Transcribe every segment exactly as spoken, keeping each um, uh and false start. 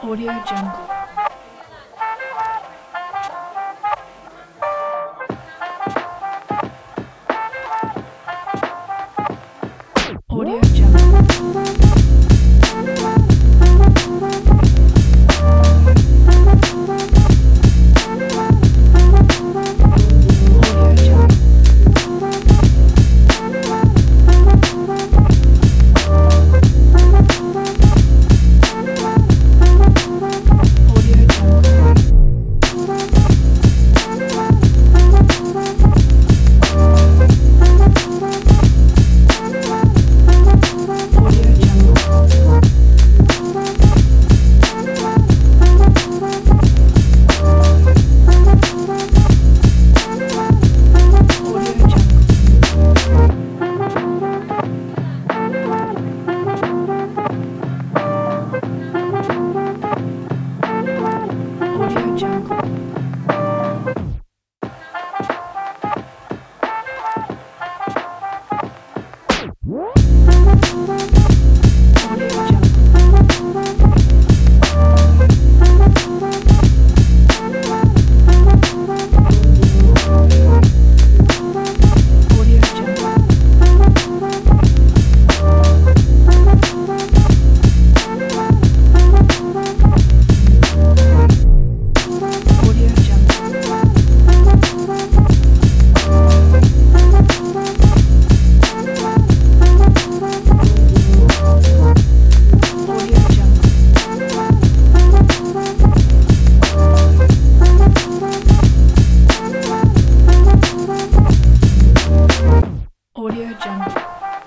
Audio Jungle. Audio Jungle. Audio Jungle. Audio Jungle. Audio Jungle. Audio Jungle. Audio Jungle. Audio Jungle. Audio Jungle. Audio Jungle. Audio Jungle. Audio Jungle.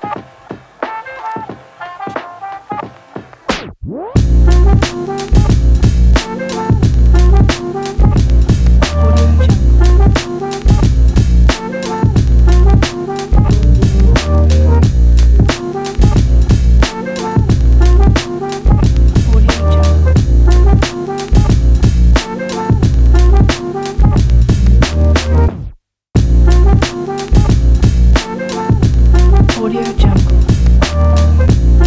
Audio Jungle. Audio Jungle. Audio Jungle.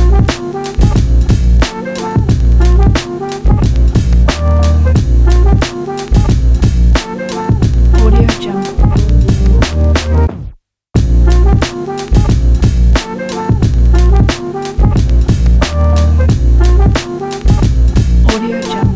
Audio Jungle. Audio Jungle.